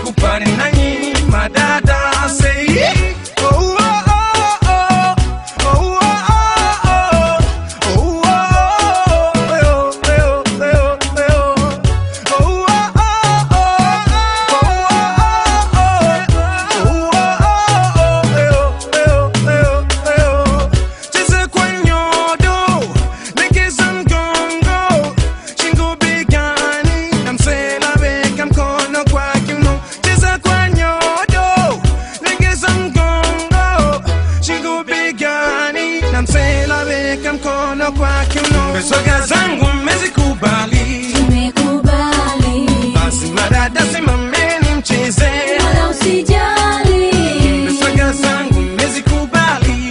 kupari nanyi madada say oh mkono kwa kiuno. Soga zangu mmezikubali, tumekubali. Basi madada simameni mcheze, wala usijali. Soga zangu mmezikubali,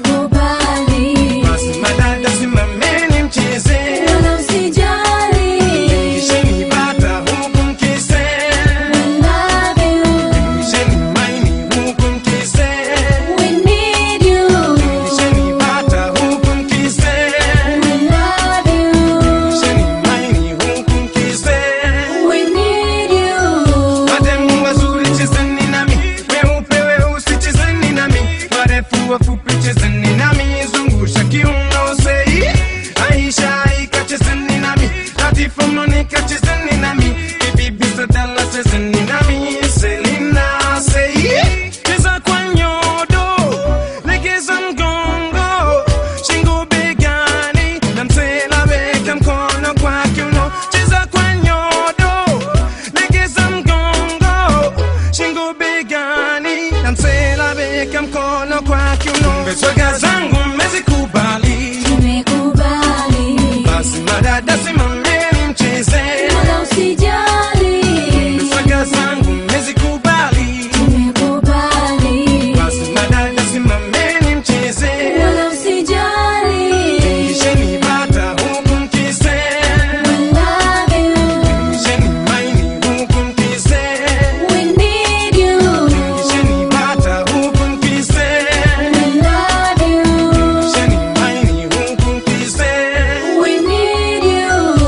tumekubali. Basi madada simameni mcheze, wala usijali. Kisheni bata huku mkise, We love you. Kisheni maini huku mkise, We need you. Kisheni bata huku mkise, We love you. Kisheni maini huku mkise. We need you. Mademu wazuri chezeni nami, weupe weusi chezeni nami, warefu wafupi chezeni nami, zungusha kiuno sei. Aisha Aika chezeni nami, Latifa Monica chezeni nami, Bibi Sadala chezeni nami, Selina sei. Cheza kwa nyodo, legeza mgongo, shingo begani, na msela weka mkono kwa kiuno. Cheza kwa nyodo, legeza mgongo, shingo begani, na msela weka mkono kwa kiuno. Soga zangu mmezikubali, tumekubali. basi madada simameni mcheze, wala usijali. soga zangu mmezikubali, tumekubali. basi madada simameni mcheze, wala usijali. Kisheni bata huku mkise, We love you. Kisheni maini huku mkise, We need you. Kisheni bata huku mkise, We love you. Kisheni maini huku mkise. We need you.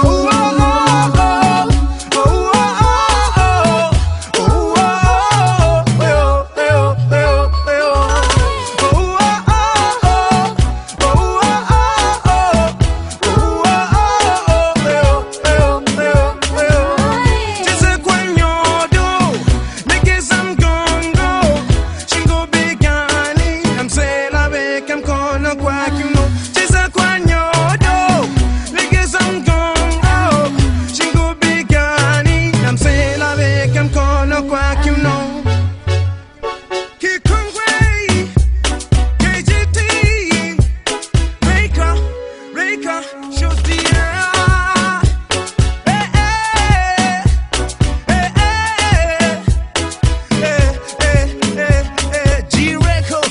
Cheza kwa nyodo, legeza mgongo, shingo begani, na msela weka mkono kwa kiuno. Cheza kwa nyodo, legeza mgongo, shingo begani, na msela weka mkono kwa kiuno. Kikongwe, KGT, Reka, shows the air. G-Record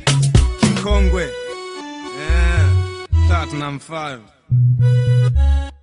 Kikongwe, yeah, Platinum 5.